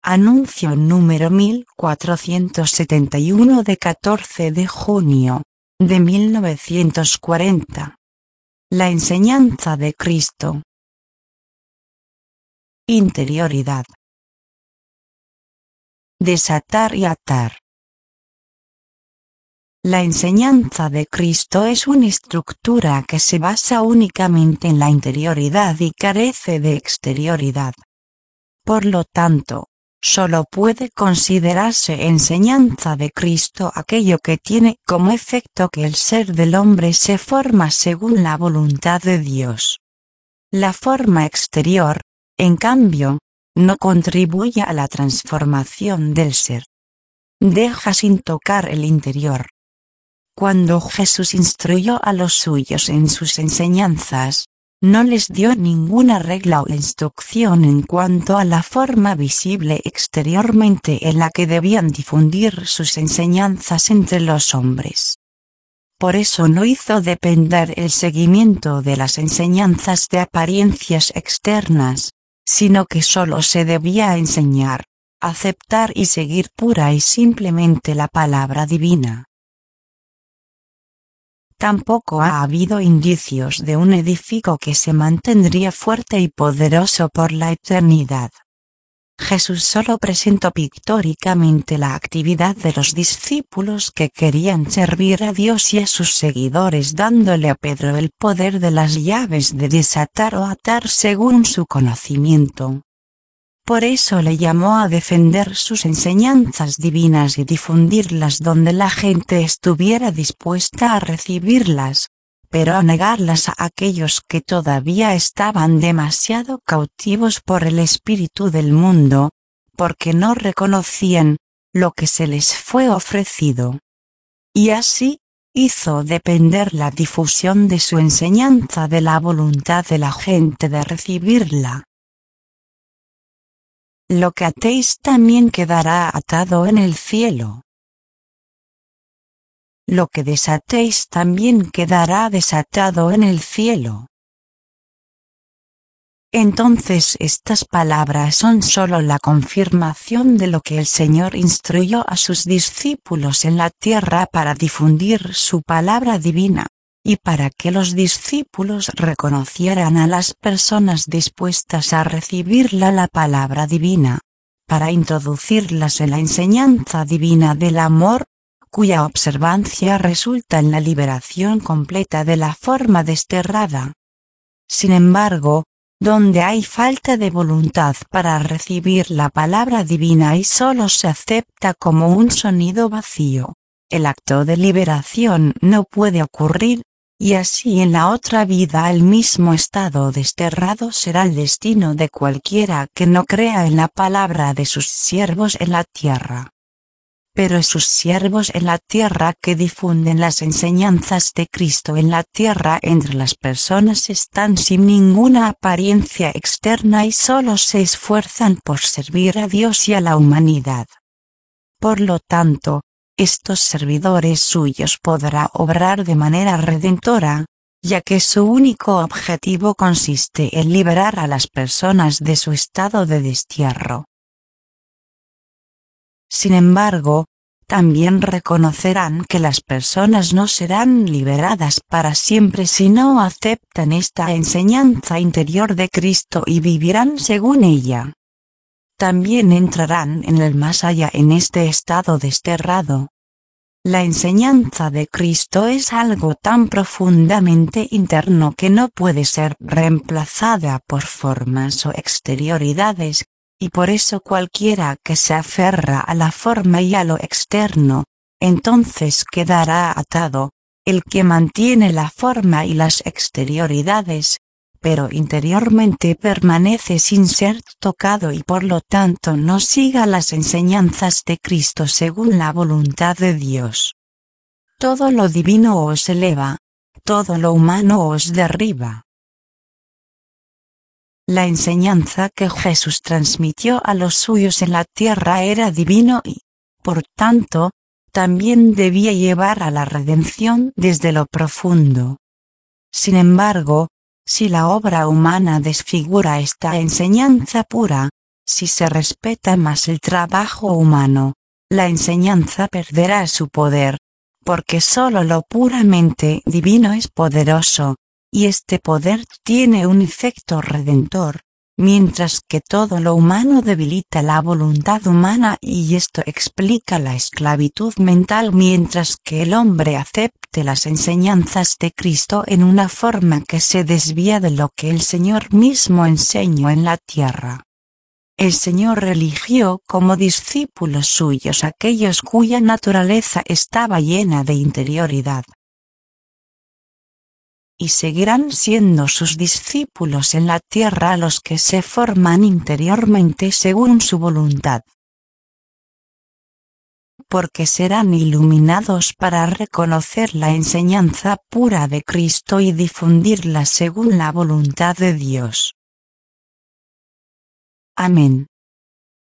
Anuncio número 1471 de 14 de junio de 1940. La enseñanza de Cristo. Interioridad. Desatar y atar. La enseñanza de Cristo es una estructura que se basa únicamente en la interioridad y carece de exterioridad. Por lo tanto, solo puede considerarse enseñanza de Cristo aquello que tiene como efecto que el ser del hombre se forma según la voluntad de Dios. La forma exterior, en cambio, no contribuye a la transformación del ser. Deja sin tocar el interior. Cuando Jesús instruyó a los suyos en sus enseñanzas, no les dio ninguna regla o instrucción en cuanto a la forma visible exteriormente en la que debían difundir sus enseñanzas entre los hombres. Por eso no hizo depender el seguimiento de las enseñanzas de apariencias externas, sino que solo se debía enseñar, aceptar y seguir pura y simplemente la palabra divina. Tampoco ha habido indicios de un edificio que se mantendría fuerte y poderoso por la eternidad. Jesús solo presentó pictóricamente la actividad de los discípulos que querían servir a Dios y a sus seguidores, dándole a Pedro el poder de las llaves de desatar o atar según su conocimiento. Por eso le llamó a defender sus enseñanzas divinas y difundirlas donde la gente estuviera dispuesta a recibirlas, pero a negarlas a aquellos que todavía estaban demasiado cautivos por el espíritu del mundo, porque no reconocían lo que se les fue ofrecido. Y así, hizo depender la difusión de su enseñanza de la voluntad de la gente de recibirla. Lo que atéis también quedará atado en el cielo. Lo que desatéis también quedará desatado en el cielo. Entonces estas palabras son sólo la confirmación de lo que el Señor instruyó a sus discípulos en la tierra para difundir su palabra divina, y para que los discípulos reconocieran a las personas dispuestas a recibir la palabra divina, para introducirlas en la enseñanza divina del amor, cuya observancia resulta en la liberación completa de la forma desterrada. Sin embargo, donde hay falta de voluntad para recibir la palabra divina y solo se acepta como un sonido vacío, el acto de liberación no puede ocurrir, y así en la otra vida el mismo estado desterrado será el destino de cualquiera que no crea en la palabra de sus siervos en la tierra. Pero sus siervos en la tierra que difunden las enseñanzas de Cristo en la tierra entre las personas están sin ninguna apariencia externa y solo se esfuerzan por servir a Dios y a la humanidad. Por lo tanto, estos servidores suyos podrá obrar de manera redentora, ya que su único objetivo consiste en liberar a las personas de su estado de destierro. Sin embargo, también reconocerán que las personas no serán liberadas para siempre si no aceptan esta enseñanza interior de Cristo y vivirán según ella. También entrarán en el más allá en este estado desterrado. La enseñanza de Cristo es algo tan profundamente interno que no puede ser reemplazada por formas o exterioridades, y por eso cualquiera que se aferra a la forma y a lo externo, entonces quedará atado, el que mantiene la forma y las exterioridades, pero interiormente permanece sin ser tocado y por lo tanto no siga las enseñanzas de Cristo según la voluntad de Dios. Todo lo divino os eleva, todo lo humano os derriba. La enseñanza que Jesús transmitió a los suyos en la tierra era divino y, por tanto, también debía llevar a la redención desde lo profundo. Sin embargo, si la obra humana desfigura esta enseñanza pura, Si se respeta más el trabajo humano, la enseñanza perderá su poder, porque solo lo puramente divino es poderoso, y este poder tiene un efecto redentor, mientras que todo lo humano debilita la voluntad humana y esto explica la esclavitud mental mientras que el hombre acepte las enseñanzas de Cristo en una forma que se desvía de lo que el Señor mismo enseñó en la tierra. El Señor eligió como discípulos suyos aquellos cuya naturaleza estaba llena de interioridad. Y seguirán siendo sus discípulos en la tierra los que se forman interiormente según su voluntad. Porque serán iluminados para reconocer la enseñanza pura de Cristo y difundirla según la voluntad de Dios. Amén.